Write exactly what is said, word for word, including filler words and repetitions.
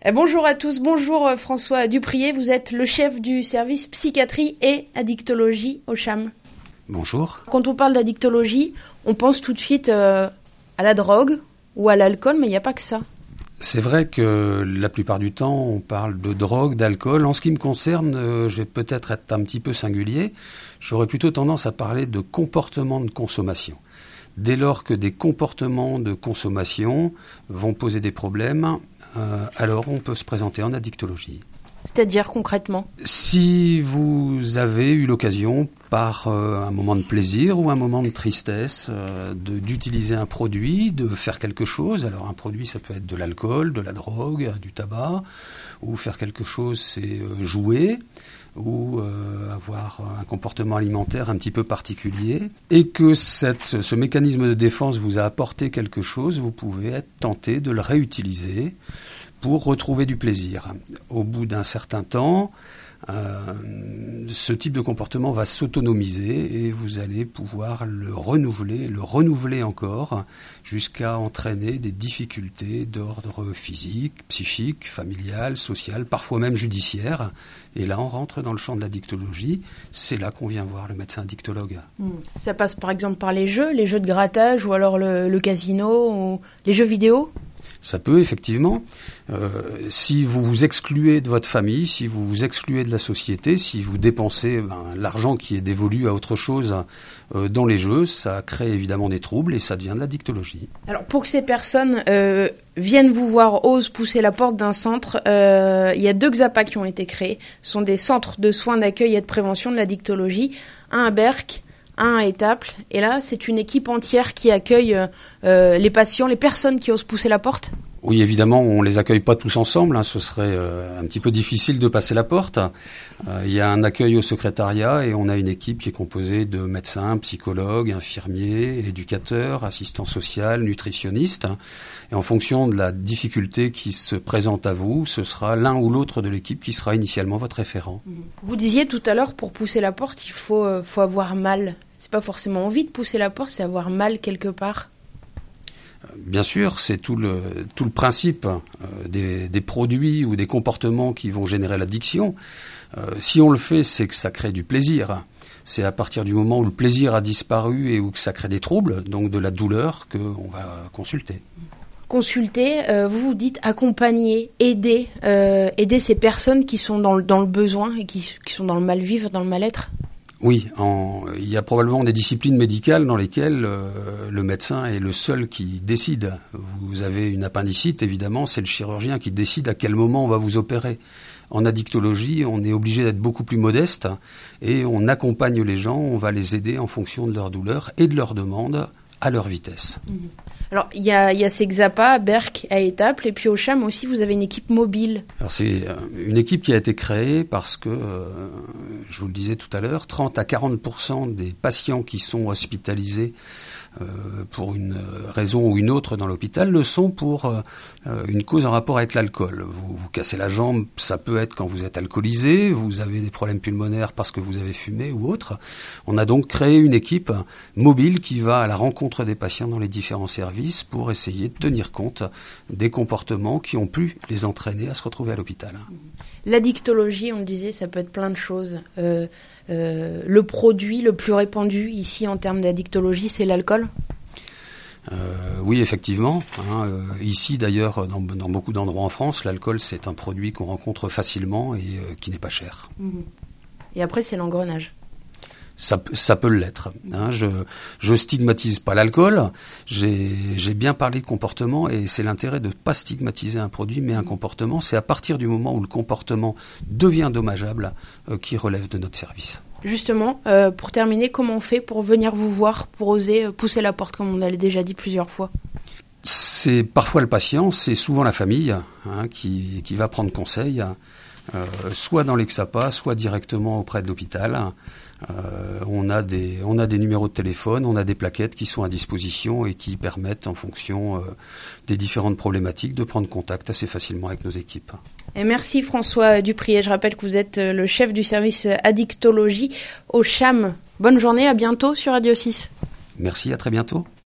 Bonjour à tous, bonjour François Duprier, vous êtes le chef du service psychiatrie et addictologie au CHAM. Bonjour. Quand on parle d'addictologie, on pense tout de suite euh, à la drogue ou à l'alcool, mais il n'y a pas que ça. C'est vrai que la plupart du temps, on parle de drogue, d'alcool. En ce qui me concerne, euh, je vais peut-être être un petit peu singulier. J'aurais plutôt tendance à parler de comportement de consommation. Dès lors que des comportements de consommation vont poser des problèmes, euh, alors on peut se présenter en addictologie. C'est-à-dire concrètement ? Si vous avez eu l'occasion, par euh, un moment de plaisir ou un moment de tristesse, euh, de, d'utiliser un produit, de faire quelque chose, alors un produit ça peut être de l'alcool, de la drogue, du tabac, ou faire quelque chose c'est euh, jouer, ou euh, avoir un comportement alimentaire un petit peu particulier, et que cette, ce mécanisme de défense vous a apporté quelque chose, vous pouvez être tenté de le réutiliser pour retrouver du plaisir. Au bout d'un certain temps, euh, ce type de comportement va s'autonomiser et vous allez pouvoir le renouveler, le renouveler encore, jusqu'à entraîner des difficultés d'ordre physique, psychique, familial, social, parfois même judiciaire. Et là, on rentre dans le champ de l'addictologie. C'est là qu'on vient voir le médecin addictologue. Mmh. Ça passe par exemple par les jeux, les jeux de grattage ou alors le, le casino ou les jeux vidéo ? Ça peut, effectivement. Euh, si vous vous excluez de votre famille, si vous vous excluez de la société, si vous dépensez ben, l'argent qui est dévolu à autre chose euh, dans les jeux, ça crée évidemment des troubles et ça devient de l'addictologie. Alors, pour que ces personnes euh, viennent vous voir, osent pousser la porte d'un centre, euh, il y a deux X A P A qui ont été créés. Ce sont des centres de soins d'accueil et de prévention de l'addictologie. Un à Berck, un à Étaples, et là c'est une équipe entière qui accueille euh, les patients, les personnes qui osent pousser la porte. Oui, évidemment, on les accueille pas tous ensemble, hein, ce serait euh, un petit peu difficile de passer la porte. Euh, il y a un accueil au secrétariat et on a une équipe qui est composée de médecins, psychologues, infirmiers, éducateurs, assistants sociaux, nutritionnistes. Et en fonction de la difficulté qui se présente à vous, ce sera l'un ou l'autre de l'équipe qui sera initialement votre référent. Vous disiez tout à l'heure, pour pousser la porte, il faut, euh, faut avoir mal. C'est pas forcément envie de pousser la porte, c'est avoir mal quelque part. Bien sûr, c'est tout le, tout le principe euh, des, des produits ou des comportements qui vont générer l'addiction. Euh, si on le fait, c'est que ça crée du plaisir. C'est à partir du moment où le plaisir a disparu et où ça crée des troubles, donc de la douleur, qu'on va consulter. Consulter, euh, vous vous dites accompagner, aider, euh, aider ces personnes qui sont dans le, dans le besoin et qui, qui sont dans le mal-vivre, dans le mal-être ? Oui, en, il y a probablement des disciplines médicales dans lesquelles euh, le médecin est le seul qui décide. Vous avez une appendicite, évidemment, c'est le chirurgien qui décide à quel moment on va vous opérer. En addictologie, on est obligé d'être beaucoup plus modeste et on accompagne les gens, on va les aider en fonction de leur douleur et de leurs demandes à leur vitesse. Mmh. Alors, il y a, y a ces X A P A à Berck, à Étaples, et puis au CHAM aussi, vous avez une équipe mobile. Alors, c'est une équipe qui a été créée parce que, euh, je vous le disais tout à l'heure, trente à quarante pour cent des patients qui sont hospitalisés euh, pour une raison ou une autre dans l'hôpital le sont pour euh, une cause en rapport avec l'alcool. Vous vous cassez la jambe, ça peut être quand vous êtes alcoolisé, vous avez des problèmes pulmonaires parce que vous avez fumé ou autre. On a donc créé une équipe mobile qui va à la rencontre des patients dans les différents services pour essayer de tenir compte des comportements qui ont pu les entraîner à se retrouver à l'hôpital. L'addictologie, on le disait, ça peut être plein de choses. Euh, euh, le produit le plus répandu ici en termes d'addictologie, c'est l'alcool ? Euh, oui, effectivement. Hein, euh, ici, d'ailleurs, dans, dans beaucoup d'endroits en France, l'alcool, c'est un produit qu'on rencontre facilement et euh, qui n'est pas cher. Et après, c'est l'engrenage. Ça, ça peut l'être. Hein. Je, je stigmatise pas l'alcool. J'ai, j'ai bien parlé de comportement et c'est l'intérêt de ne pas stigmatiser un produit, mais un comportement. C'est à partir du moment où le comportement devient dommageable euh, qui relève de notre service. Justement, euh, pour terminer, comment on fait pour venir vous voir, pour oser pousser la porte, comme on l'a déjà dit plusieurs fois ? C'est parfois le patient, c'est souvent la famille hein, qui, qui va prendre conseil, euh, soit dans l'X A P A, soit directement auprès de l'hôpital. Euh, on a des, on a des numéros de téléphone, on a des plaquettes qui sont à disposition et qui permettent, en fonction euh, des différentes problématiques, de prendre contact assez facilement avec nos équipes. Et merci François Duprier. Je rappelle que vous êtes le chef du service addictologie au CHAM. Bonne journée, à bientôt sur Radio six. Merci, à très bientôt.